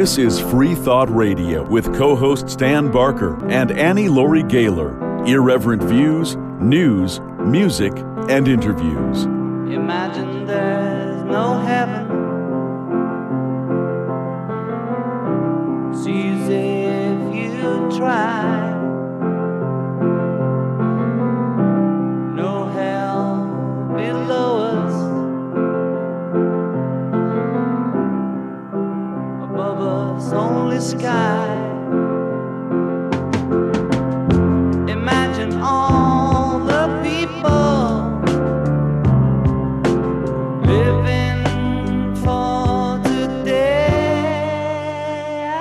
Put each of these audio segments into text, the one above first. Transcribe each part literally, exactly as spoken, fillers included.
This is Free Thought Radio with co-hosts Dan Barker and Annie Laurie Gaylor. Irreverent views, news, music, and interviews. Imagine there's no heaven. It's easy if you try. No hell below us. Above us only sky. Imagine all the people living for today.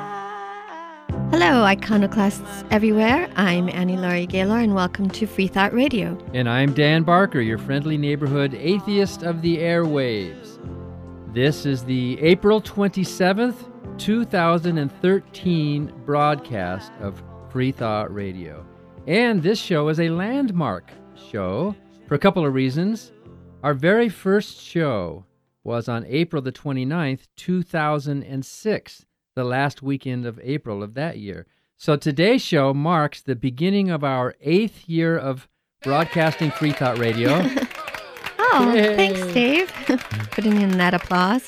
Hello, iconoclasts everywhere. I'm Annie Laurie Gaylor, and welcome to Free Thought Radio. And I'm Dan Barker, your friendly neighborhood atheist of the airwaves. This is the April twenty-seventh, two thousand thirteen broadcast of Free Thought Radio. And this show is a landmark show for a couple of reasons. Our very first show was on April the twenty-ninth, two thousand six, the last weekend of April of that year. So today's show marks the beginning of our eighth year of broadcasting Free Thought Radio. Oh, Yay. Thanks, Dave. Putting in that applause.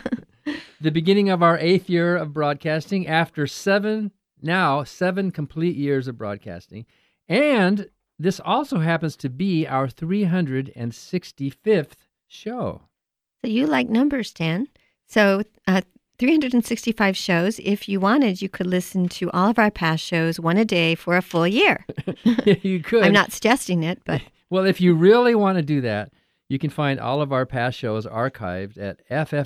The beginning of our eighth year of broadcasting after seven, now seven complete years of broadcasting. And this also happens to be our three hundred sixty-fifth show. So you like numbers, Dan. So uh, three hundred sixty-five shows. If you wanted, you could listen to all of our past shows, one a day for a full year. You could. I'm not suggesting it, but... Well, if you really want to do that, you can find all of our past shows archived at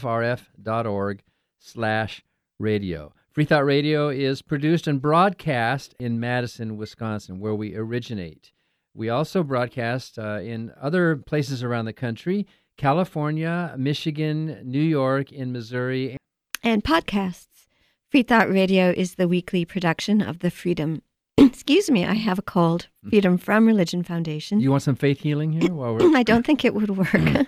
ffrf.org slash radio. Free Thought Radio is produced and broadcast in Madison, Wisconsin, where we originate. We also broadcast uh, in other places around the country, California, Michigan, New York, in Missouri. And podcasts. Free Thought Radio is the weekly production of the Freedom, excuse me, I have a cold, Freedom from Religion Foundation. You want some faith healing here? While we're... I don't think it would work.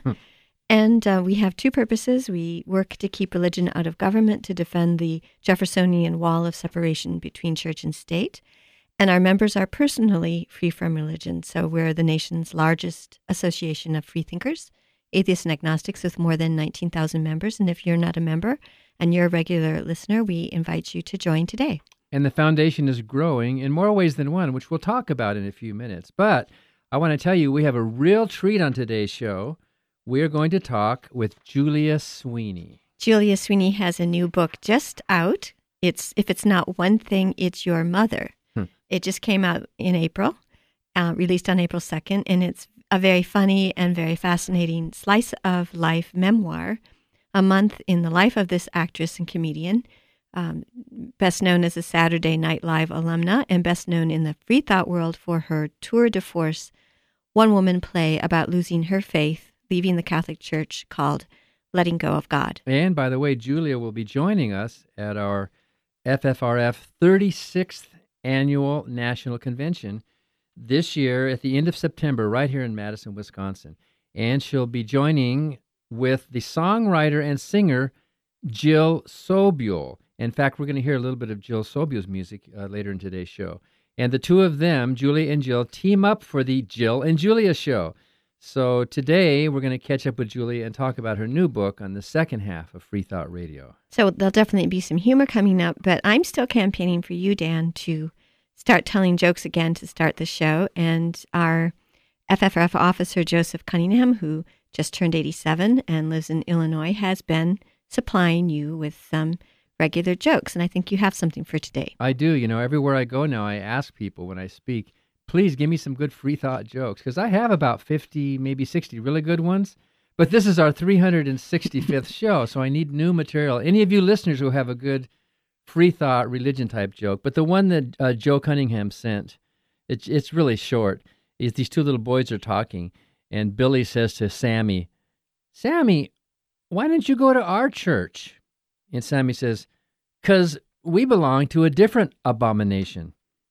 And uh, we have two purposes. We work to keep religion out of government, to defend the Jeffersonian wall of separation between church and state. And our members are personally free from religion. So we're the nation's largest association of freethinkers, atheists and agnostics, with more than nineteen thousand members. And if you're not a member and you're a regular listener, we invite you to join today. And the foundation is growing in more ways than one, which we'll talk about in a few minutes. But I want to tell you, we have a real treat on today's show. We're going to talk with Julia Sweeney. Julia Sweeney has a new book just out. It's If It's Not One Thing, It's Your Mother. Hmm. It just came out in April, uh, released on April second, and it's a very funny and very fascinating slice of life memoir, a month in the life of this actress and comedian, um, best known as a Saturday Night Live alumna and best known in the free thought world for her tour de force one-woman play about losing her faith, leaving the Catholic Church, called Letting Go of God. And by the way, Julia will be joining us at our F F R F thirty-sixth Annual National Convention this year at the end of September, right here in Madison, Wisconsin. And she'll be joining with the songwriter and singer Jill Sobule. In fact, we're going to hear a little bit of Jill Sobule's music uh, later in today's show. And the two of them, Julia and Jill, team up for the Jill and Julia Show. So today, we're going to catch up with Julia and talk about her new book on the second half of Free Thought Radio. So there'll definitely be some humor coming up, but I'm still campaigning for you, Dan, to start telling jokes again to start the show. And our F F R F officer, Joseph Cunningham, who just turned eighty-seven and lives in Illinois, has been supplying you with some regular jokes. And I think you have something for today. I do. You know, everywhere I go now, I ask people when I speak, please give me some good free thought jokes, because I have about fifty, maybe sixty really good ones. But this is our three hundred sixty-fifth show, so I need new material. Any of you listeners who have a good free thought religion type joke, but the one that uh, Joe Cunningham sent, it's it's really short. Is these two little boys are talking, and Billy says to Sammy, "Sammy, why didn't you go to our church?" And Sammy says, "'Cause we belong to a different abomination."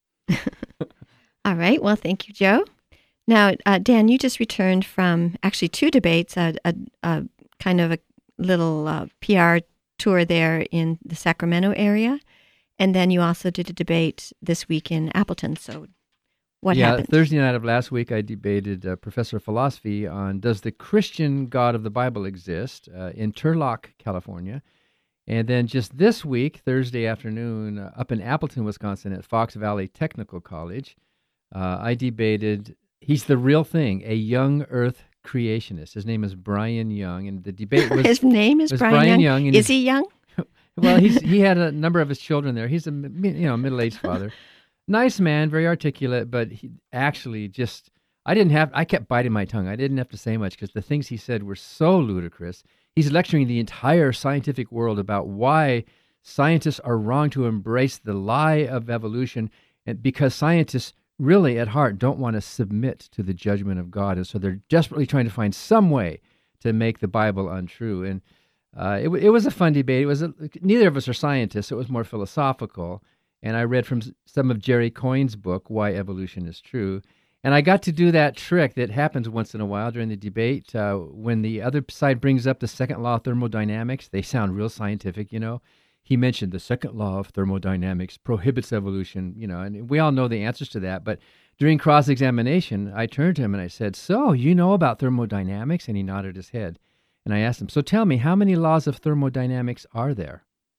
All right. Well, thank you, Joe. Now, uh, Dan, you just returned from actually two debates, a, a, a kind of a little uh, P R tour there in the Sacramento area. And then you also did a debate this week in Appleton. So what yeah, happened? Thursday night of last week, I debated a professor of philosophy on does the Christian God of the Bible exist uh, in Turlock, California. And then just this week, Thursday afternoon, uh, up in Appleton, Wisconsin at Fox Valley Technical College, uh, I debated, he's the real thing, a young earth creationist. His name is Brian Young, and the debate was... His name is was Brian, Brian Young? Young, and Is his- he young? Well, he's he had a number of his children there. He's a mi- you know middle-aged father, nice man, very articulate, but he actually just I didn't have I kept biting my tongue. I didn't have to say much because the things he said were so ludicrous. He's lecturing the entire scientific world about why scientists are wrong to embrace the lie of evolution, and because scientists really at heart don't want to submit to the judgment of God, and so they're desperately trying to find some way to make the Bible untrue. And Uh, it, it was a fun debate. It was a, neither of us are scientists. It was more philosophical. And I read from s- some of Jerry Coyne's book, Why Evolution is True. And I got to do that trick that happens once in a while during the debate. Uh, when the other side brings up the second law of thermodynamics, they sound real scientific, you know. He mentioned the second law of thermodynamics prohibits evolution, you know, and we all know the answers to that. But during cross-examination, I turned to him and I said, so you know about thermodynamics? And he nodded his head. And I asked him, so tell me, how many laws of thermodynamics are there?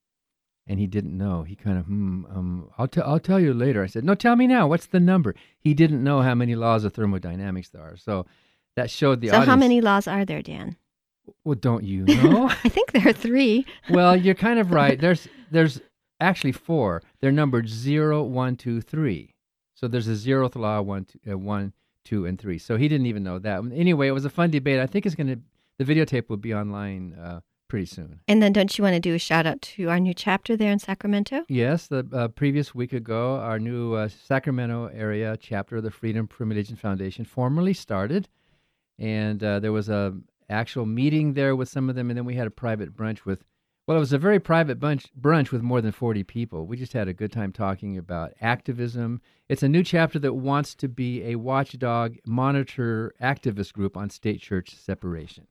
And he didn't know. He kind of, hmm, um, I'll, t- I'll tell you later. I said, no, tell me now. What's the number? He didn't know how many laws of thermodynamics there are. So that showed the so audience. how many laws are there, Dan? Well, don't you know? I think there are three. Well, you're kind of right. There's there's actually four. They're numbered zero, one, two, three. So there's a zeroth law, one, two, uh, one, two, and three. So he didn't even know that. Anyway, it was a fun debate. I think it's going to... The videotape will be online uh, pretty soon. And then don't you want to do a shout out to our new chapter there in Sacramento? Yes, the uh, previous week ago, our new uh, Sacramento area chapter of the Freedom from Religion Foundation formally started. And uh, there was a actual meeting there with some of them. And then we had a private brunch with, well, it was a very private bunch, brunch with more than forty people. We just had a good time talking about activism. It's a new chapter that wants to be a watchdog, monitor activist group on state church separation.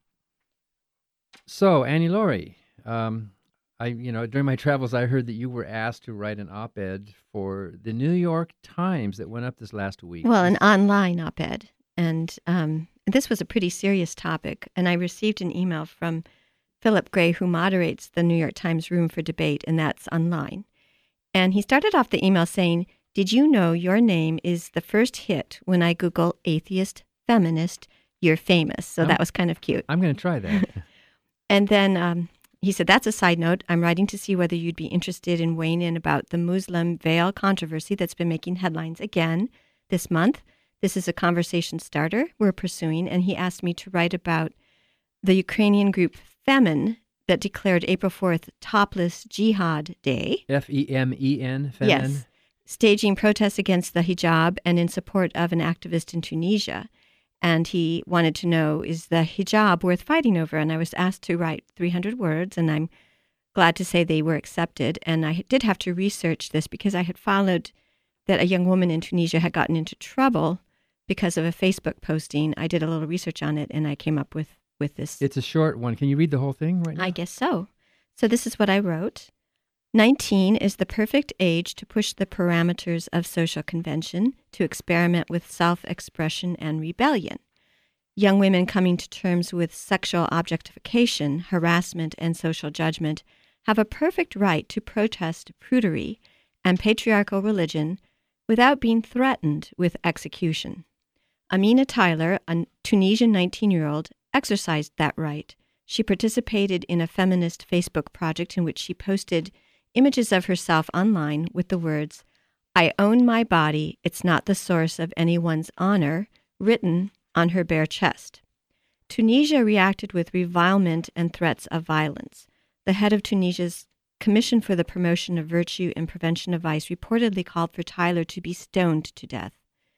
So, Annie Laurie, um, I, you know, during my travels, I heard that you were asked to write an op-ed for the New York Times that went up this last week. Well, an online op-ed. And um, this was a pretty serious topic. And I received an email from Philip Gray, who moderates the New York Times Room for Debate, and that's online. And he started off the email saying, did you know your name is the first hit when I Google atheist, feminist, you're famous? So Oh. that was kind of cute. I'm going to try that. And then um, he said, that's a side note. I'm writing to see whether you'd be interested in weighing in about the Muslim veil controversy that's been making headlines again this month. This is a conversation starter we're pursuing. And he asked me to write about the Ukrainian group Femen that declared April fourth Topless Jihad Day. F E M E N, feminine? Yes, staging protests against the hijab and in support of an activist in Tunisia. And he wanted to know, is the hijab worth fighting over? And I was asked to write three hundred words, and I'm glad to say they were accepted. And I did have to research this because I had followed that a young woman in Tunisia had gotten into trouble because of a Facebook posting. I did a little research on it, and I came up with, with this. It's a short one. Can you read the whole thing right now? I guess so. So this is what I wrote. nineteen is the perfect age to push the parameters of social convention, to experiment with self-expression and rebellion. Young women coming to terms with sexual objectification, harassment, and social judgment have a perfect right to protest prudery and patriarchal religion without being threatened with execution. Amina Tyler, a Tunisian nineteen-year-old, exercised that right. She participated in a feminist Facebook project in which she posted images of herself online with the words, I own my body, it's not the source of anyone's honor, written on her bare chest. Tunisia reacted with revilement and threats of violence. The head of Tunisia's Commission for the Promotion of Virtue and Prevention of Vice reportedly called for Tyler to be stoned to death.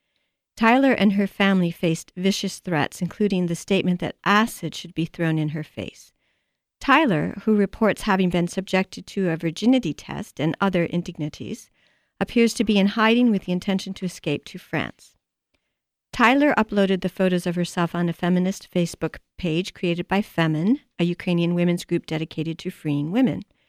Tyler and her family faced vicious threats, including the statement that acid should be thrown in her face. Tyler, who reports having been subjected to a virginity test and other indignities, appears to be in hiding with the intention to escape to France. Tyler uploaded the photos of herself on a feminist Facebook page created by Femen, a Ukrainian women's group dedicated to freeing women.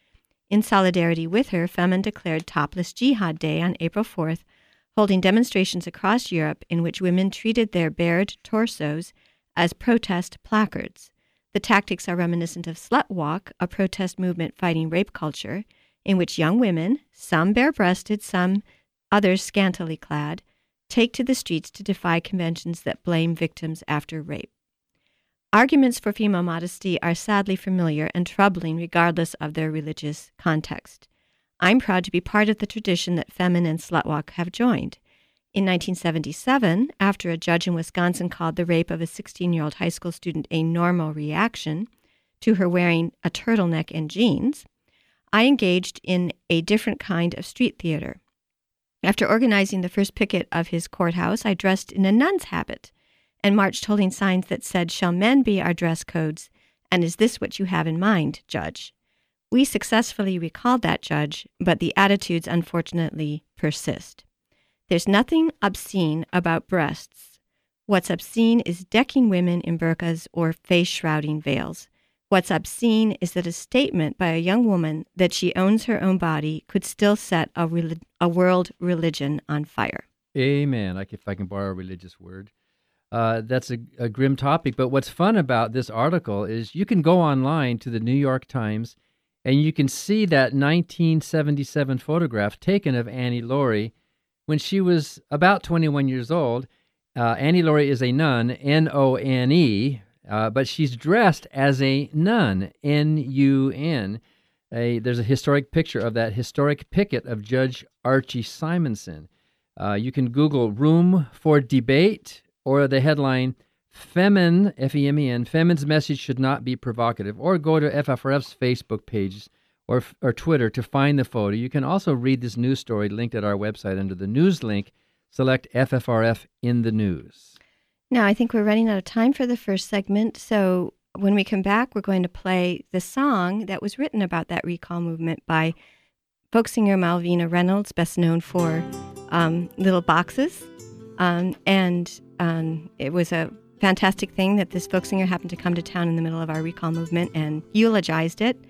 In solidarity with her, Femen declared Topless Jihad Day on April fourth, holding demonstrations across Europe in which women treated their bared torsos as protest placards. The tactics are reminiscent of Slut Walk, a protest movement fighting rape culture, in which young women, some bare-breasted, some others scantily clad, take to the streets to defy conventions that blame victims after rape. Arguments for female modesty are sadly familiar and troubling regardless of their religious context. I'm proud to be part of the tradition that Femen and Slutwalk have joined. In nineteen seventy-seven, after a judge in Wisconsin called the rape of a sixteen-year-old high school student a normal reaction to her wearing a turtleneck and jeans, I engaged in a different kind of street theater. After organizing the first picket of his courthouse, I dressed in a nun's habit and marched holding signs that said, "Shall men be our dress codes? And is this what you have in mind, Judge?" We successfully recalled that judge, but the attitudes unfortunately persist. There's nothing obscene about breasts. What's obscene is decking women in burqas or face-shrouding veils. What's obscene is that a statement by a young woman that she owns her own body could still set a, rel- a world religion on fire. Amen. Like if I can borrow a religious word. Uh, that's a, a grim topic, but what's fun about this article is you can go online to the New York Times and you can see that nineteen seventy-seven photograph taken of Annie Laurie when she was about twenty-one years old. Uh, Annie Laurie is a nun, N O N E, uh, but she's dressed as a nun, N U N. A, there's a historic picture of that historic picket of Judge Archie Simonson. Uh, you can Google Room for Debate, or the headline, Femen, F E M E N, Femen's message should not be provocative, or go to F F R F's Facebook page or, or Twitter to find the photo. You can also read this news story linked at our website under the news link. Select F F R F in the news. Now, I think we're running out of time for the first segment, so when we come back, we're going to play the song that was written about that recall movement by folk singer Malvina Reynolds, best known for um, Little Boxes. Um, and um, it was a fantastic thing that this folk singer happened to come to town in the middle of our recall movement and eulogized it.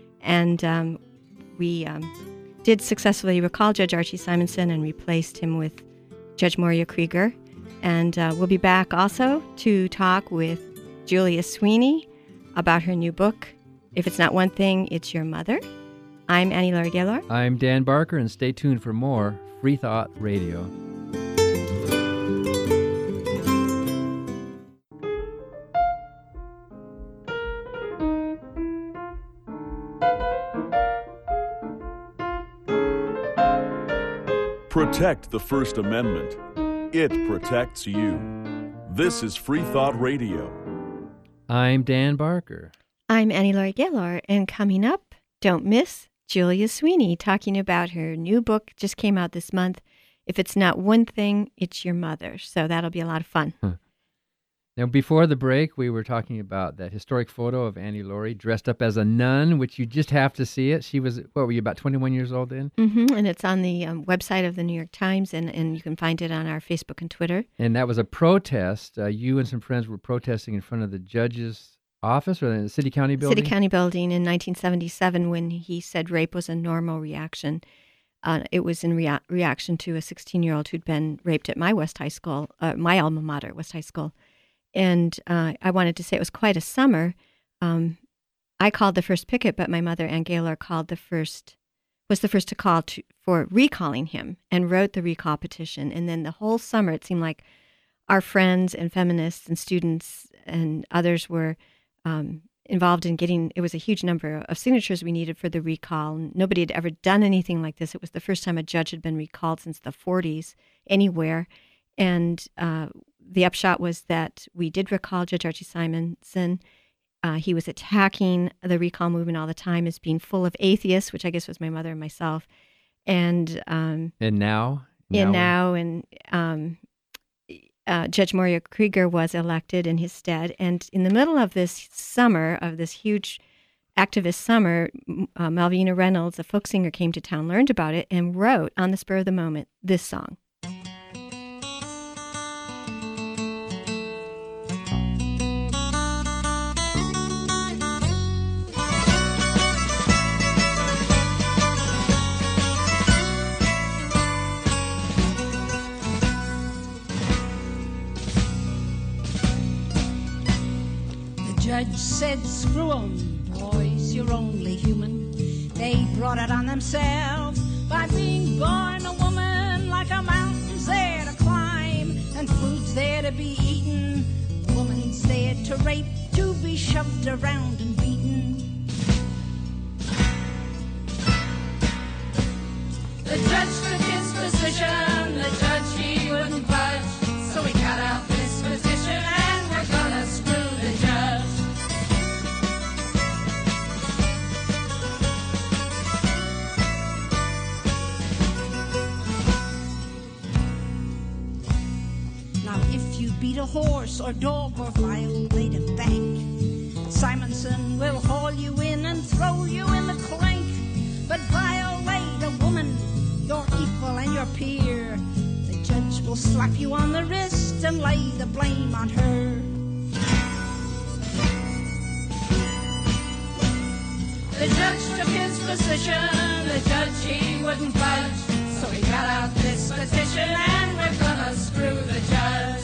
And um, we um, did successfully recall Judge Archie Simonson and replaced him with Judge Moria Krieger. And uh, we'll be back also to talk with Julia Sweeney about her new book, If It's Not One Thing, It's Your Mother. I'm Annie Laurie Gaylor. I'm Dan Barker, and stay tuned for more Free Thought Radio. Protect the First Amendment. It protects you. This is Free Thought Radio. I'm Dan Barker. I'm Annie Laurie Gaylor, and coming up, don't miss Julia Sweeney talking about her new book, just came out this month. If it's not one thing, it's your mother. So that'll be a lot of fun. Huh. Now, before the break, we were talking about that historic photo of Annie Laurie dressed up as a nun, which you just have to see it. She was, what were you, about twenty-one years old then? Mm-hmm. And it's on the um, website of the New York Times, and, and you can find it on our Facebook and Twitter. And that was a protest. Uh, you and some friends were protesting in front of the judge's office or the city county building? City County building in nineteen seventy-seven when he said rape was a normal reaction. Uh, it was in rea- reaction to a sixteen-year-old who'd been raped at my West High School, uh, my alma mater, West High School. And uh, I wanted to say it was quite a summer. Um, I called the first picket, but my mother, Ann Gaylor, called the first, was the first to call to, for recalling him and wrote the recall petition. And then the whole summer, it seemed like our friends and feminists and students and others were um, involved in getting, it was a huge number of signatures we needed for the recall. Nobody had ever done anything like this. It was the first time a judge had been recalled since the forties anywhere. And uh, the upshot was that we did recall Judge Archie Simonson. Uh, he was attacking the recall movement all the time as being full of atheists, which I guess was my mother and myself. And um, and now? And now, and um, uh, Judge Moria Krieger was elected in his stead. And in the middle of this summer, of this huge activist summer, uh, Malvina Reynolds, a folk singer, came to town, learned about it, and wrote on the spur of the moment this song. judge said, screw 'em, boys, you're only human. They brought it on themselves by being born a woman, like a mountain's there to climb and food's there to be eaten. Woman's there to rape, to be shoved around and beaten. The judge took his position, the judge he wouldn't budge, so he got out this petition and we're gonna screw the judge. Now if you beat a horse or dog or violate a bank, Simonson will haul you in and throw you in the clank. But violate a woman, your equal and your peer, the judge will slap you on the wrist and lay the blame on her. The judge took his position, the judge he wouldn't budge, so he got out this petition and we're gonna screw the judge.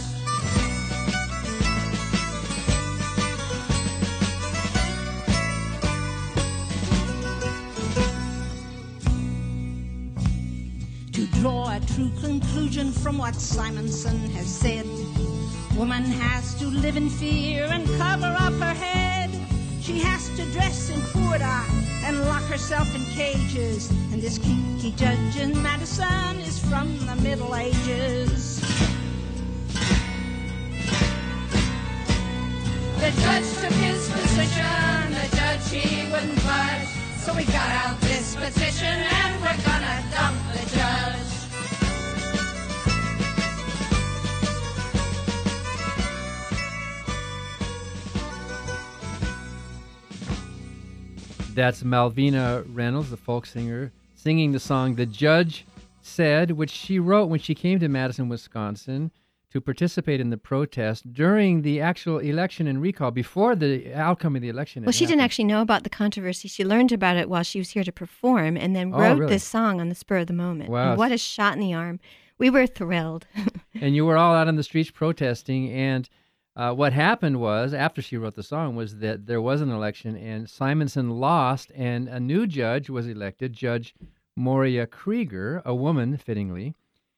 To draw a true conclusion from what Simonson has said, woman has to live in fear and cover up her head. She has to dress in purdah and lock herself in cages. And this kinky judge in Madison is from the Middle Ages. The judge took his position, the judge he wouldn't budge, so we got out this petition and we're gonna dump the judge. That's Malvina Reynolds, the folk singer, singing the song The Judge Said, which she wrote when she came to Madison, Wisconsin, to participate in the protest during the actual election and recall, before the outcome of the election. Well, she happened. didn't actually know about the controversy. She learned about it while she was here to perform and then Oh, wrote really? this song on the spur of the moment. Wow. And what a shot in the arm. We were thrilled. And you were all out on the streets protesting, and uh, what happened was, after she wrote the song, was that there was an election, and Simonson lost, and a new judge was elected, Judge Moria Krieger, a woman, fittingly.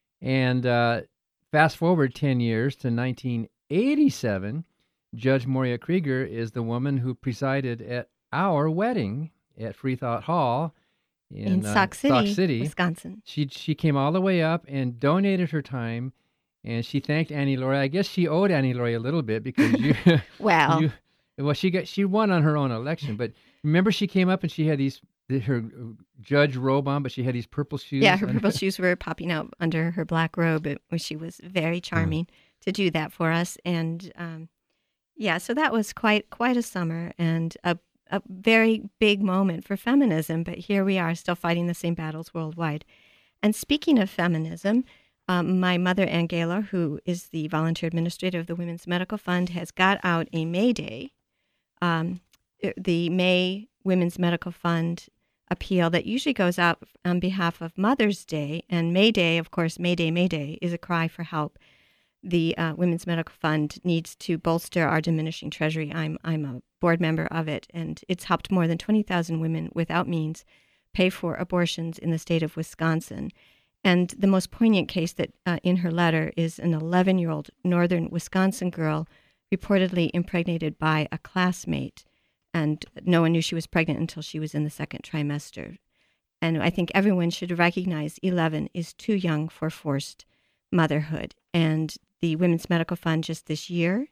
And uh, fast forward ten years to nineteen eighty-seven, Judge Moria Krieger is the woman who presided at our wedding at Freethought Hall in, in uh, Sauk City, Sauk City, Wisconsin. She she came all the way up and donated her time, and she thanked Annie Laurie. I guess she owed Annie Laurie a little bit because you, Well. you, well, she got she won on her own election. But remember, she came up and she had these her judge robe on, but she had these purple shoes. Yeah, her on. purple shoes were popping out under her black robe. It, she was very charming to do that for us. And um, yeah, so that was quite quite a summer and a, a very big moment for feminism. But here we are still fighting the same battles worldwide. And speaking of feminism, um, my mother, Ann Gaylor, who is the volunteer administrator of the Women's Medical Fund, has got out a May Day, um, the May Women's Medical Fund appeal that usually goes out on behalf of Mother's Day. And May Day, of course, May Day, May Day is a cry for help. The uh, Women's Medical Fund needs to bolster our diminishing treasury. I'm I'm a board member of it, and it's helped more than twenty thousand women without means pay for abortions in the state of Wisconsin. And the most poignant case that uh, in her letter is an eleven-year-old northern Wisconsin girl reportedly impregnated by a classmate. And no one knew she was pregnant until she was in the second trimester. And I think everyone should recognize eleven is too young for forced motherhood. And the Women's Medical Fund just this year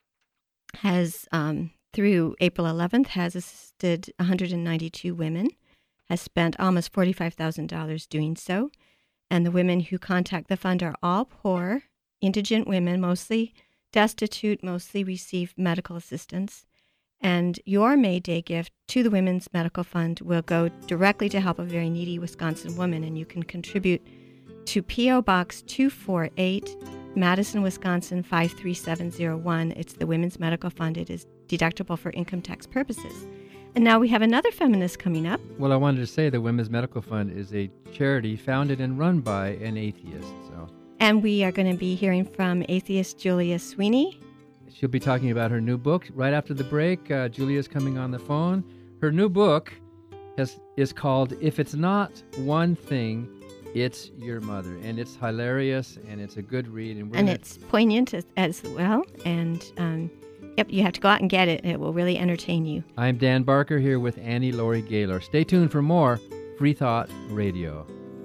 has, um, through April eleventh, has assisted one hundred ninety-two women, has spent almost forty-five thousand dollars doing so. And the women who contact the fund are all poor, indigent women, mostly destitute, mostly receive medical assistance. And your May Day gift to the Women's Medical Fund will go directly to help a very needy Wisconsin woman. And you can contribute to P O Box two forty-eight, Madison, Wisconsin five three seven zero one. It's the Women's Medical Fund. It is deductible for income tax purposes. And now we have another feminist coming up. Well, I wanted to say the Women's Medical Fund is a charity founded and run by an atheist. So, And we are going to be hearing from atheist Julia Sweeney. She'll be talking about her new book right after the break. Uh, Julia's coming on the phone. Her new book has, is called If It's Not One Thing, It's Your Mother. And it's hilarious, and it's a good read. And, we're and gonna... it's poignant as, as well. And, um, yep, you have to go out and get it. It will really entertain you. I'm Dan Barker here with Annie Laurie Gaylor. Stay tuned for more Free Thought Radio.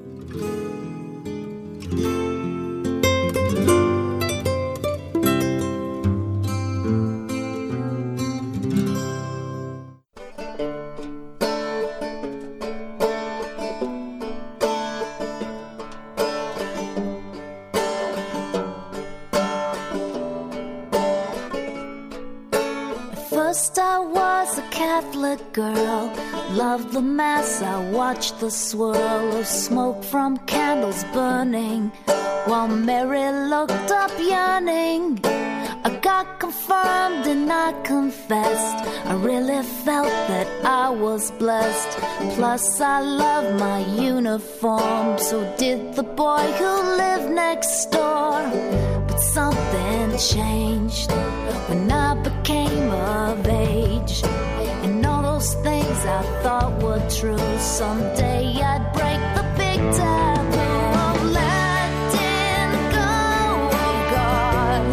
First I was a Catholic girl, loved the Mass, I watched the swirl of smoke from candles burning, while Mary looked up yearning. I got confirmed and I confessed, I really felt that I was blessed. Plus I love my uniform, so did the boy who lived next door. But something changed when I became of age, and all those things I thought were true, someday I'd break the big taboo of letting go of God,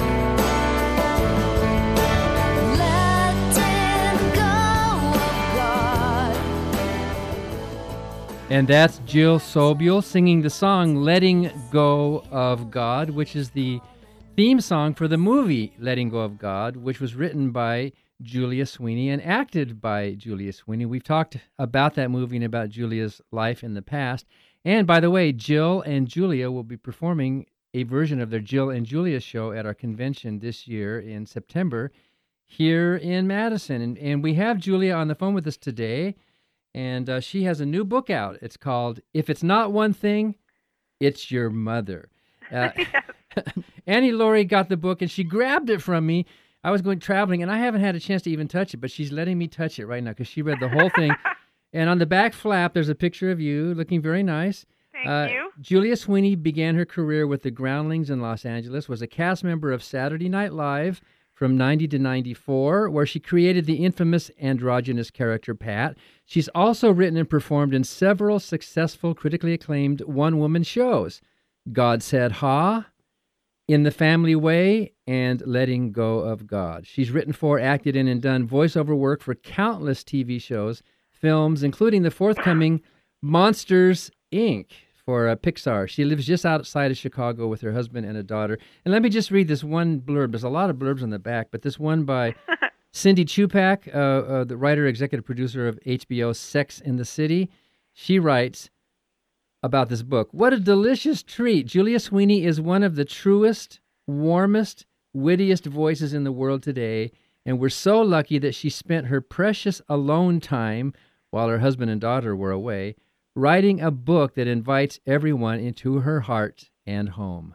letting go of God. And that's Jill Sobule singing the song Letting Go of God, which is the theme song for the movie Letting Go of God, which was written by Julia Sweeney and acted by Julia Sweeney. We've talked about that movie and about Julia's life in the past. And by the way, Jill and Julia will be performing a version of their Jill and Julia show at our convention this year in September here in Madison. And, and we have Julia on the phone with us today, and uh, she has a new book out. It's called If It's Not One Thing, It's Your Mother. Uh, Annie Laurie got the book, and she grabbed it from me. I was going traveling, and I haven't had a chance to even touch it, but she's letting me touch it right now because she read the whole thing. And on the back flap, there's a picture of you looking very nice. Thank uh, you. Julia Sweeney began her career with the Groundlings in Los Angeles, was a cast member of Saturday Night Live from ninety to ninety-four, where she created the infamous androgynous character Pat. She's also written and performed in several successful, critically acclaimed one-woman shows. God Said Ha, In the Family Way, and Letting Go of God. She's written for, acted in, and done voiceover work for countless T V shows, films, including the forthcoming Monsters, Incorporated for uh, Pixar. She lives just outside of Chicago with her husband and a daughter. And let me just read this one blurb. There's a lot of blurbs on the back, but this one by Cindy Chupak, uh, uh, the writer, executive producer of H B O's Sex and the City. She writes about this book. What a delicious treat. Julia Sweeney is one of the truest, warmest, wittiest voices in the world today, and we're so lucky that she spent her precious alone time while her husband and daughter were away, writing a book that invites everyone into her heart and home.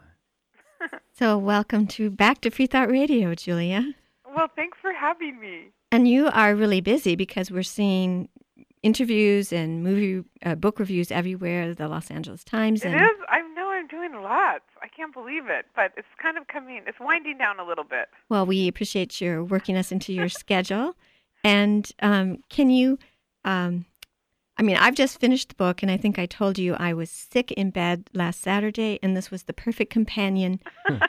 So welcome to back to Free Thought Radio, Julia. Well, thanks for having me. And you are really busy because we're seeing interviews and movie uh, book reviews everywhere, the Los Angeles Times. It and is. I know I'm doing lots. I can't believe it, but it's kind of coming, it's winding down a little bit. Well, we appreciate your working us into your schedule. And um, can you, um, I mean, I've just finished the book, and I think I told you I was sick in bed last Saturday, and this was the perfect companion.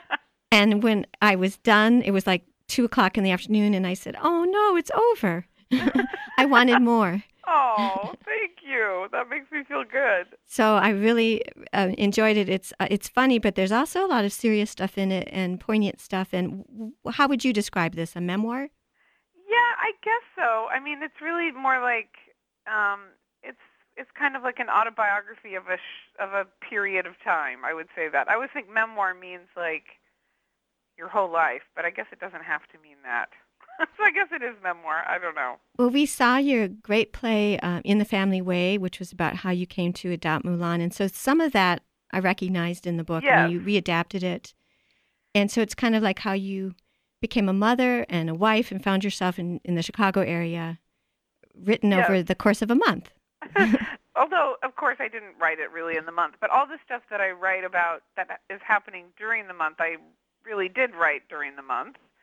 And when I was done, it was like two o'clock in the afternoon, and I said, oh, no, it's over. I wanted more. Oh, thank you. That makes me feel good. So I really uh, enjoyed it. It's uh, it's funny, but there's also a lot of serious stuff in it and poignant stuff. And w- how would you describe this? A memoir? Yeah, I guess so. I mean, it's really more like um, it's it's kind of like an autobiography of a sh- of a period of time. I would say that. I always think memoir means like your whole life, but I guess it doesn't have to mean that. So I guess it is memoir. I don't know. Well, we saw your great play, uh, In the Family Way, which was about how you came to adopt Mulan. And so some of that I recognized in the book, yes. and you readapted it. And so it's kind of like how you became a mother and a wife and found yourself in, in the Chicago area, written yes. over the course of a month. Although, of course, I didn't write it really in the month. But all the stuff that I write about that is happening during the month, I really did write during the month.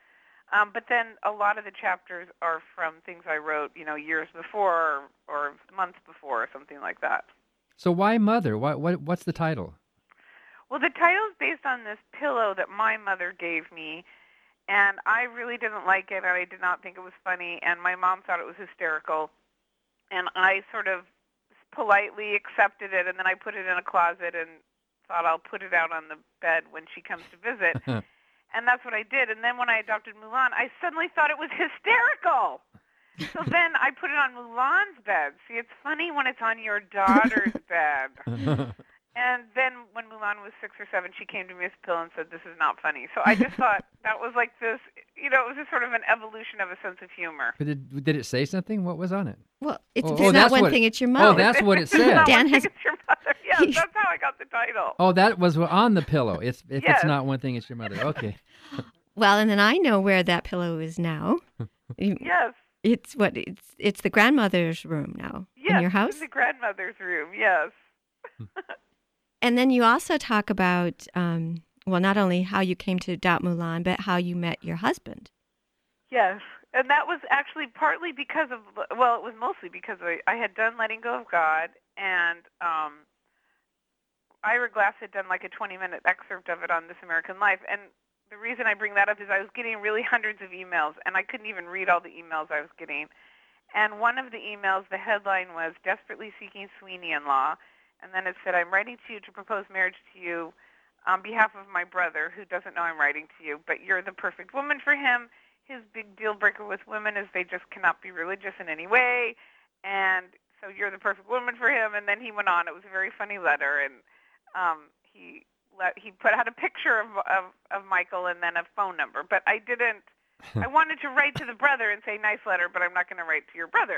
Um, but then a lot of the chapters are from things I wrote, you know, years before or, or months before or something like that. So why Mother? What, what, what's the title? Well, the title is based on this pillow that my mother gave me, and I really didn't like it, and I did not think it was funny, and my mom thought it was hysterical, and I sort of politely accepted it, and then I put it in a closet and thought I'll put it out on the bed when she comes to visit. And that's what I did. And then when I adopted Mulan, I suddenly thought it was hysterical. So then I put it on Mulan's bed. See, it's funny when it's on your daughter's bed. And then when Mulan was six or seven, she came to me with a pillow and said, "This is not funny." So I just thought that was like this, you know, it was just sort of an evolution of a sense of humor. But did, did it say something? What was on it? Well, it's, Oh, it's oh, not that's one what- thing, it's your Oh, mother. that's what it It's said. not Dan one has- thing, it's your mother. Yes, that's how I got the title. Oh, that was on the pillow. It's If Yes. it's not one thing, it's your mother. Okay. Well, and then I know where that pillow is now. You- Yes. It's what it's it's the grandmother's room now Yes, in your house. in the grandmother's room, yes. And then you also talk about um, well, not only how you came to adopt Mulan, but how you met your husband. Yes, and that was actually partly because of, well, it was mostly because I, I had done Letting Go of God, and um, Ira Glass had done like a twenty-minute excerpt of it on This American Life. And the reason I bring that up is I was getting really hundreds of emails, and I couldn't even read all the emails I was getting. And one of the emails, the headline was, "Desperately Seeking Sweeney-in-Law," and then it said, "I'm writing to you to propose marriage to you on behalf of my brother, who doesn't know I'm writing to you, but you're the perfect woman for him. His big deal breaker with women is they just cannot be religious in any way, and so you're the perfect woman for him." And then he went on. It was a very funny letter, and um, he let, he put out a picture of, of of Michael and then a phone number. But I didn't. I wanted to write to the brother and say, "Nice letter," but I'm not going to write to your brother.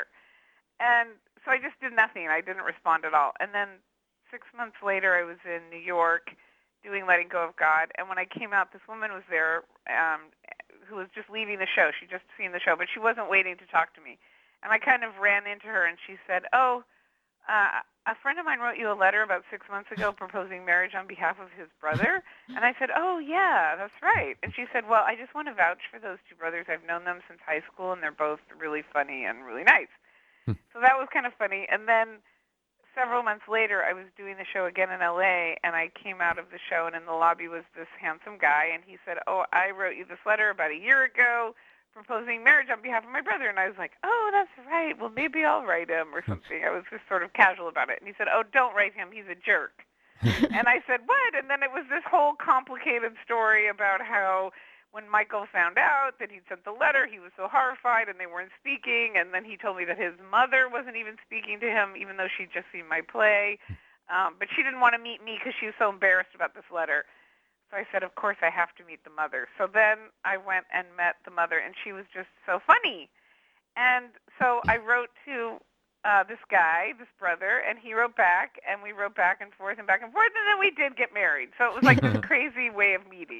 And so I just did nothing. I didn't respond at all. And then six months later, I was in New York doing Letting Go of God, and when I came out, this woman was there um, who was just leaving the show. She'd just seen the show, but she wasn't waiting to talk to me. And I kind of ran into her, and she said, "Oh, uh, a friend of mine wrote you a letter about six months ago proposing marriage on behalf of his brother." And I said, "Oh, yeah, that's right." And she said, "Well, I just want to vouch for those two brothers. I've known them since high school, and they're both really funny and really nice." So that was kind of funny. And then several months later, I was doing the show again in L A, and I came out of the show, and in the lobby was this handsome guy, and he said, "Oh, I wrote you this letter about a year ago proposing marriage on behalf of my brother." And I was like, "Oh, that's right. Well, maybe I'll write him or something." I was just sort of casual about it. And he said, "Oh, don't write him. He's a jerk." And I said, "What?" And then it was this whole complicated story about how when Michael found out that he'd sent the letter, he was so horrified and they weren't speaking. And then he told me that his mother wasn't even speaking to him, even though she'd just seen my play. Um, but she didn't want to meet me because she was so embarrassed about this letter. So I said, of course I have to meet the mother. So then I went and met the mother, and she was just so funny. And so I wrote to uh, this guy, this brother, and he wrote back, and we wrote back and forth and back and forth, and then we did get married. So it was like this crazy way of meeting.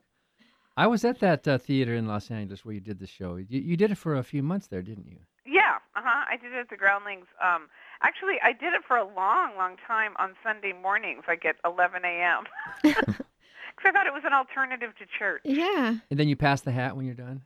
I was at that uh, theater in Los Angeles where you did the show. You, you did it for a few months there, didn't you? Yeah, uh-huh. I did it at the Groundlings. Um, actually, I did it for a long, long time on Sunday mornings, like at eleven a.m. Because I thought it was an alternative to church. Yeah. And then you pass the hat when you're done?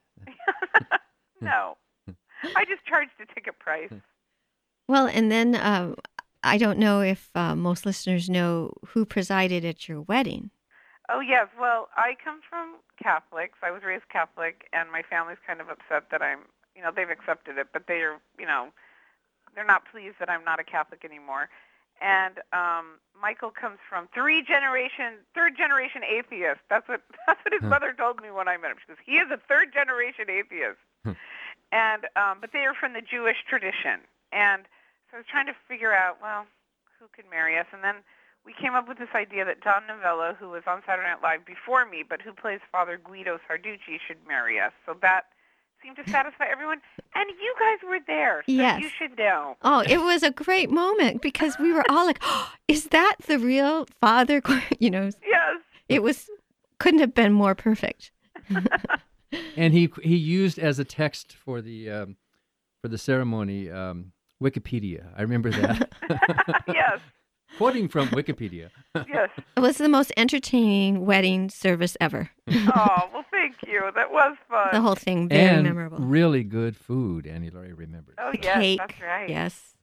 No. I just charged a ticket price. Well, and then uh, I don't know if uh, most listeners know who presided at your wedding. Oh, yes. Well, I come from Catholics. I was raised Catholic, and my family's kind of upset that I'm, you know, they've accepted it, but they're, you know, they're not pleased that I'm not a Catholic anymore. And um, Michael comes from three generation, third generation atheist. That's what that's what his mother told me when I met him. She goes, he is a third generation atheist. and um, but they are from the Jewish tradition. And so I was trying to figure out, well, who could marry us? And then we came up with this idea that Don Novello, who was on Saturday Night Live before me, but who plays Father Guido Sarducci, should marry us. So that seemed to satisfy everyone. And you guys were there, so Yes. you should know. Oh, it was a great moment because we were all like, oh, is that the real Father? You know, Yes. it was, couldn't have been more perfect. And he he used as a text for the um, for the ceremony um, Wikipedia. I remember that. Yes. Quoting from Wikipedia. Yes. It was the most entertaining wedding service ever. Oh, well, thank you. you. That was fun. The whole thing very and memorable. really good food, Annie Laurie remembers. Oh, The yes, cake. that's right. Yes.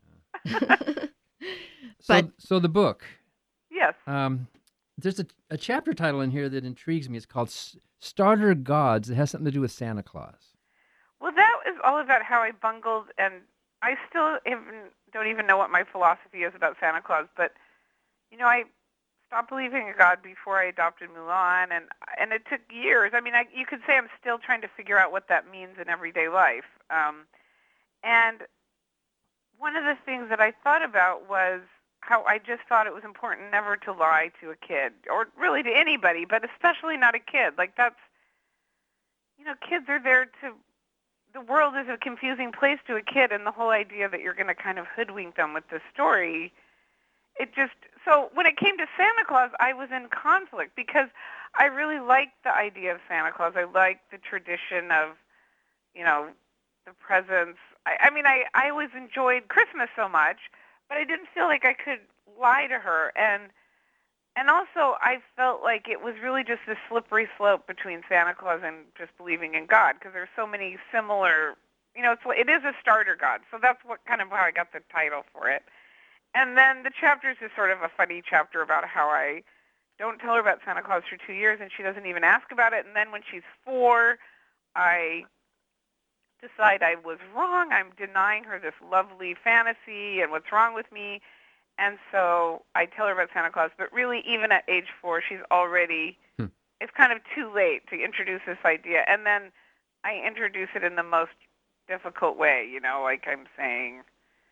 So, but- so the book, Yes. um, there's a, a chapter title in here that intrigues me. It's called S- Starter Gods. It has something to do with Santa Claus. Well, that is all about how I bungled, and I still even, don't even know what my philosophy is about Santa Claus, but, you know, I stopped believing in God before I adopted Mulan, and and it took years. I mean, I, you could say I'm still trying to figure out what that means in everyday life. Um, and one of the things that I thought about was how I just thought it was important never to lie to a kid, or really to anybody, but especially not a kid. Like, that's, you know, kids are there to, the world is a confusing place to a kid, and the whole idea that you're going to kind of hoodwink them with this story, it just, so when it came to Santa Claus, I was in conflict because I really liked the idea of Santa Claus. I liked the tradition of, you know, the presents. I, I mean, I, I always enjoyed Christmas so much, but I didn't feel like I could lie to her. And and also I felt like it was really just this slippery slope between Santa Claus and just believing in God, because there's so many similar, you know, it's, it is a starter God. So that's what kind of how I got the title for it. And then the chapter is just sort of a funny chapter about how I don't tell her about Santa Claus for two years, and she doesn't even ask about it. And then when she's four, I decide I was wrong. I'm denying her this lovely fantasy and what's wrong with me. And so I tell her about Santa Claus. But really, even at age four, she's already, hmm. it's kind of too late to introduce this idea. And then I introduce it in the most difficult way, you know, like I'm saying,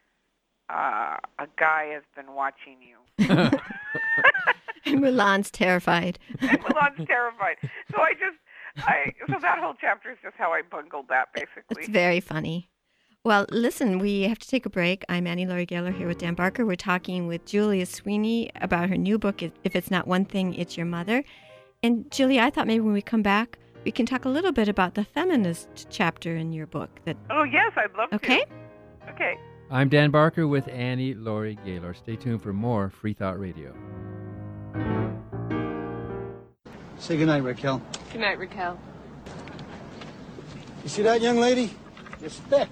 uh, a guy has been watching you. And Mulan's terrified. And Mulan's terrified. So I just, I so that whole chapter is just how I bungled that, basically. It's very funny. Well, listen, we have to take a break. I'm Annie Laurie Gaylor here with Dan Barker. We're talking with Julia Sweeney about her new book, If It's Not One Thing, It's Your Mother. And Julia, I thought maybe when we come back, we can talk a little bit about the feminist chapter in your book. That Oh, yes, I'd love okay? to. Okay. Okay. I'm Dan Barker with Annie Laurie Gaylor. Stay tuned for more Free Thought Radio. Say goodnight, Raquel. Good night, Raquel. You see that, young lady? Respect.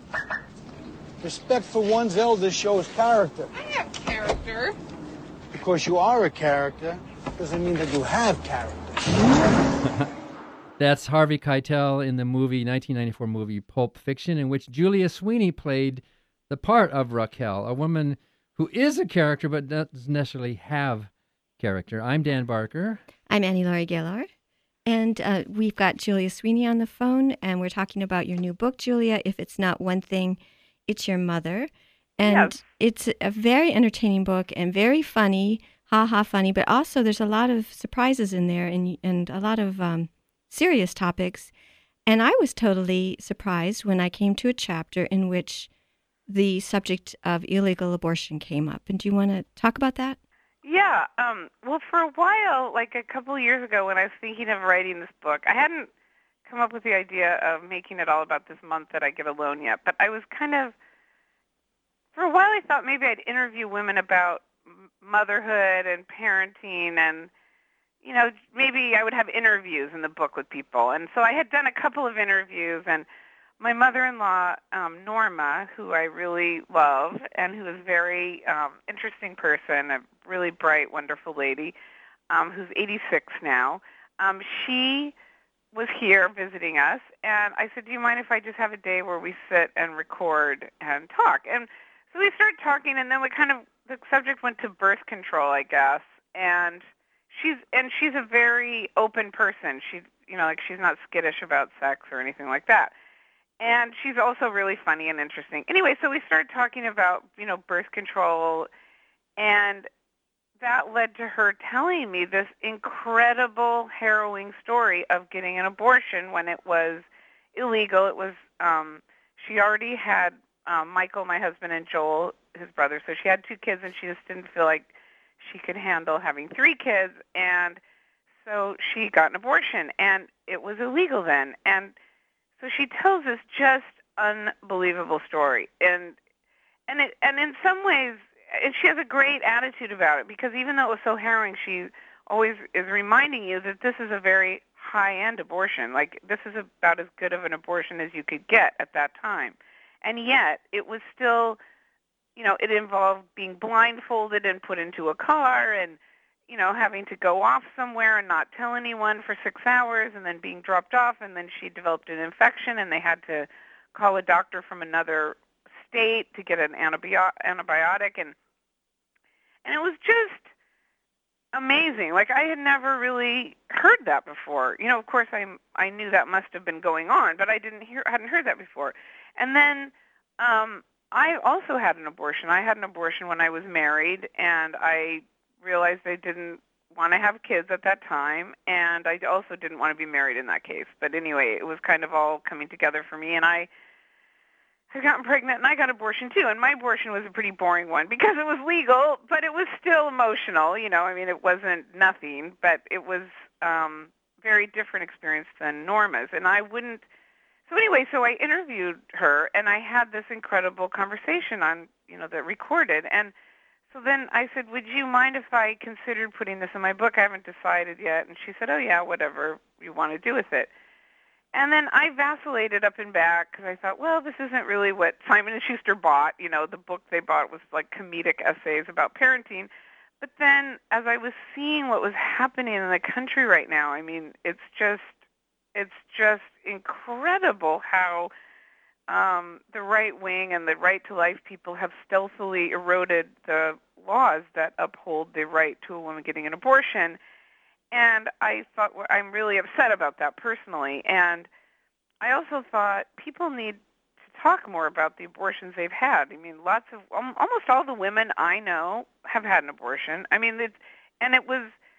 Respect for one's elders shows character. I have character. Because you are a character doesn't mean that you have character. That's Harvey Keitel in the movie nineteen ninety-four movie Pulp Fiction, in which Julia Sweeney played the part of Raquel, a woman who is a character but doesn't necessarily have character. I'm Dan Barker. I'm Annie Laurie Gaylor. And uh, we've got Julia Sweeney on the phone, and we're talking about your new book, Julia, If It's Not One Thing, It's Your Mother. And yes. It's a very entertaining book and very funny, ha-ha funny, but also there's a lot of surprises in there and, and a lot of um, serious topics. And I was totally surprised when I came to a chapter in which the subject of illegal abortion came up. And do you want to talk about that? Yeah. Um, well, for a while, like a couple of years ago when I was thinking of writing this book, I hadn't come up with the idea of making it all about this month that I get alone yet. But I was kind of, for a while I thought maybe I'd interview women about motherhood and parenting, and, you know, maybe I would have interviews in the book with people. And so I had done a couple of interviews, and my mother-in-law, um, Norma, who I really love and who is a very um, interesting person, a really bright, wonderful lady, um, who's eighty-six now, um, she was here visiting us, and I said, do you mind if I just have a day where we sit and record and talk? And so we started talking, and then we kind of, the subject went to birth control, I guess, and she's and she's a very open person. She, you know, like she's not skittish about sex or anything like that. And she's also really funny and interesting. Anyway, so we started talking about, you know, birth control, and that led to her telling me this incredible, harrowing story of getting an abortion when it was illegal. It was, um, she already had um, Michael, my husband, and Joel, his brother, so she had two kids, and she just didn't feel like she could handle having three kids, and so she got an abortion, and it was illegal then. And so she tells this just unbelievable story, and and it, and in some ways, and she has a great attitude about it, because even though it was so harrowing, she always is reminding you that this is a very high-end abortion. Like, this is about as good of an abortion as you could get at that time. And yet, it was still, you know, it involved being blindfolded and put into a car and, you know, having to go off somewhere and not tell anyone for six hours and then being dropped off, and then she developed an infection and they had to call a doctor from another state to get an antibio- antibiotic. And, and it was just amazing. Like, I had never really heard that before. You know, of course, I I knew that must have been going on, but I didn't hear hadn't heard that before. And then um, I also had an abortion. I had an abortion when I was married, and I realized I didn't want to have kids at that time, and I also didn't want to be married in that case. But anyway, it was kind of all coming together for me, and I had gotten pregnant, and I got abortion too. And my abortion was a pretty boring one because it was legal, but it was still emotional. You know, I mean, it wasn't nothing, but it was um, very different experience than Norma's. And I wouldn't. So anyway, so I interviewed her, and I had this incredible conversation on, you know, that recorded. And so then I said, would you mind if I considered putting this in my book? I haven't decided yet. And she said, oh, yeah, whatever you want to do with it. And then I vacillated up and back because I thought, well, this isn't really what Simon and Schuster bought. You know, the book they bought was like comedic essays about parenting. But then as I was seeing what was happening in the country right now, I mean, it's just it's just incredible how um, the right wing and the right to life people have stealthily eroded the laws that uphold the right to a woman getting an abortion. And I thought, well, I'm really upset about that personally. And I also thought people need to talk more about the abortions they've had. I mean, lots of, um, almost all the women I know have had an abortion. I mean, it's, and it was,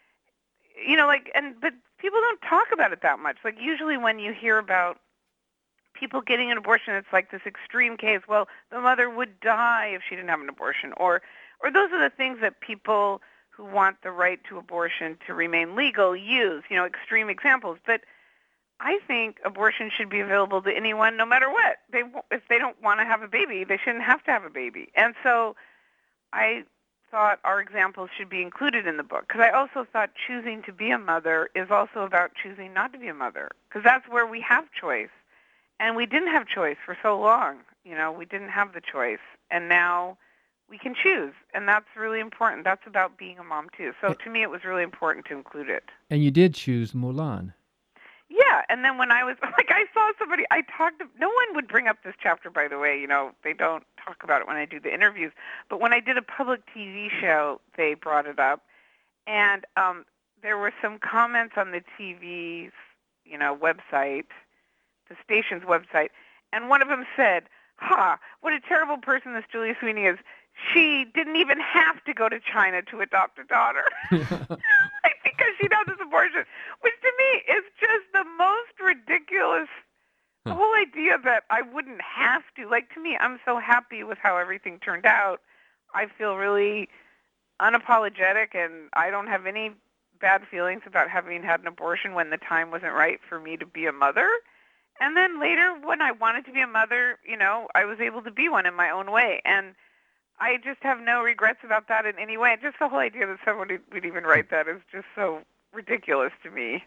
you know, like, and, but people don't talk about it that much. Like, usually when you hear about people getting an abortion, it's like this extreme case. Well, the mother would die if she didn't have an abortion. Or, or those are the things that people who want the right to abortion to remain legal use, you know, extreme examples. But I think abortion should be available to anyone no matter what. They, if they don't want to have a baby, they shouldn't have to have a baby. And so I thought our examples should be included in the book, because I also thought choosing to be a mother is also about choosing not to be a mother, because that's where we have choice. And we didn't have choice for so long. You know, we didn't have the choice. And now we can choose, and that's really important. That's about being a mom, too. So to me, it was really important to include it. And you did choose Mulan. Yeah, and then when I was, like, I saw somebody, I talked, to, no one would bring up this chapter, by the way. You know, they don't talk about it when I do the interviews. But when I did a public T V show, they brought it up. And um, there were some comments on the T V's, you know, website, the station's website, and one of them said, ha, what a terrible person this Julia Sweeney is. She didn't even have to go to China to adopt a daughter. Like, because she knows this abortion, which to me is just the most ridiculous. The whole idea that I wouldn't have to. Like, to me, I'm so happy with how everything turned out. I feel really unapologetic, and I don't have any bad feelings about having had an abortion when the time wasn't right for me to be a mother. And then later, when I wanted to be a mother, you know, I was able to be one in my own way. And I just have no regrets about that in any way. Just the whole idea that someone would even write that is just so ridiculous to me.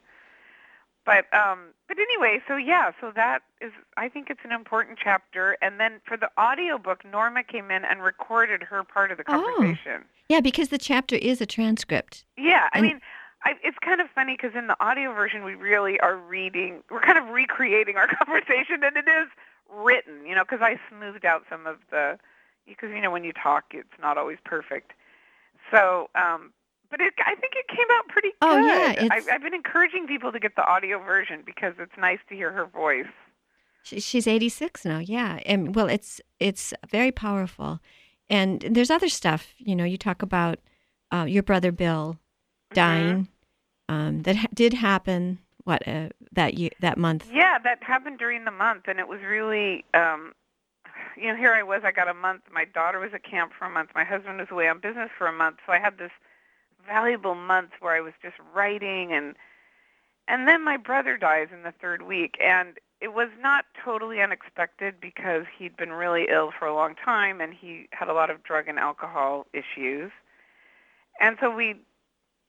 But um, but anyway, so yeah, so that is, I think it's an important chapter. And then for the audiobook, Norma came in and recorded her part of the conversation. Oh. Yeah, because the chapter is a transcript. Yeah, I and mean, I, it's kind of funny because in the audio version, we really are reading, we're kind of recreating our conversation, and it is written, you know, because I smoothed out some of the, because, you know, when you talk, it's not always perfect. So, um, but it, I think it came out pretty good. Oh, yeah. It's, I've, I've been encouraging people to get the audio version because it's nice to hear her voice. she, she's eighty-six now, yeah. And, well, it's it's very powerful. And there's other stuff, you know, you talk about uh, your brother Bill dying. Mm-hmm. Um, that ha- did happen, what, uh, that year, that month? Yeah, that happened during the month, and it was really... Um, you know, here I was, I got a month. My daughter was at camp for a month. My husband was away on business for a month. So I had this valuable month where I was just writing. And and then my brother dies in the third week. And it was not totally unexpected because he'd been really ill for a long time, and he had a lot of drug and alcohol issues. And so we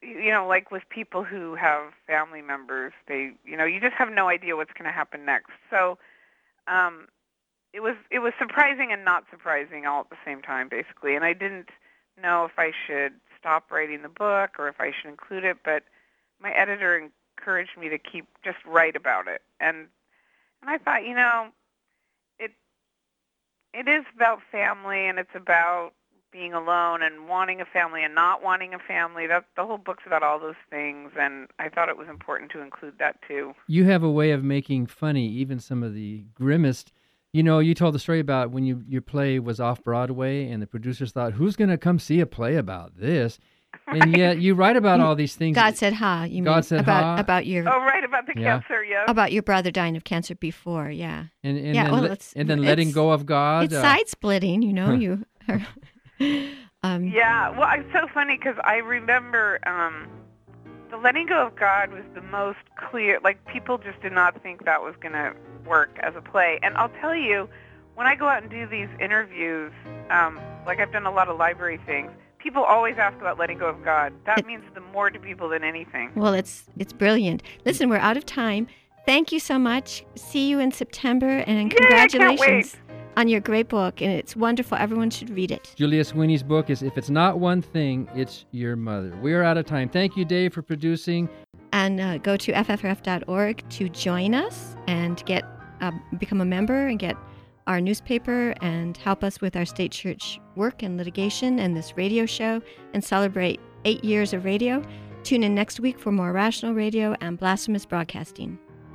you know, like with people who have family members, they, you know, you just have no idea what's going to happen next. So um, it was it was surprising and not surprising all at the same time, basically. And I didn't know if I should stop writing the book or if I should include it, but my editor encouraged me to keep just write about it. And and I thought, you know, it it is about family, and it's about being alone and wanting a family and not wanting a family. That the whole book's about all those things, and I thought it was important to include that too. You have a way of making funny even some of the grimmest. You know, you told the story about when you, your play was off Broadway, and the producers thought, "Who's going to come see a play about this?" Right. And yet you write about all these things. God said ha. You God mean said about ha. about your Oh, right, about the Yeah. cancer, yeah. about your brother dying of cancer before, yeah. And, and Yeah, then, well, let- it's- and then it's- letting go of God. It's uh, side splitting, you know. You. Are, um, Yeah, well, it's so funny because I remember um, the letting go of God was the most clear. Like, people just did not think that was going to work as a play. And I'll tell you, when I go out and do these interviews, um, like I've done a lot of library things, people always ask about letting go of God. That means the more to people than anything. Well, it's it's brilliant. Listen, we're out of time. Thank you so much. See you in September, and Yay, I can't congratulations on your great book. And it's wonderful. Everyone should read it. Julia Sweeney's book is If It's Not One Thing, It's Your Mother. We are out of time. Thank you, Dave, for producing. And uh, go to f f r f dot org to join us and get uh, become a member and get our newspaper and help us with our state church work and litigation and this radio show and celebrate eight years of radio. Tune in next week for more Rational Radio and Blasphemous Broadcasting.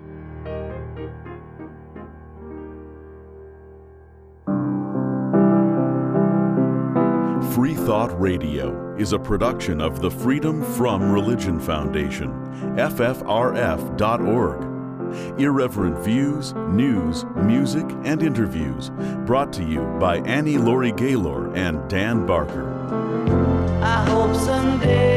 Free Thought Radio is a production of the Freedom From Religion Foundation, F F R F dot org. Irreverent views, news, music, and interviews brought to you by Annie Laurie Gaylor and Dan Barker. I hope someday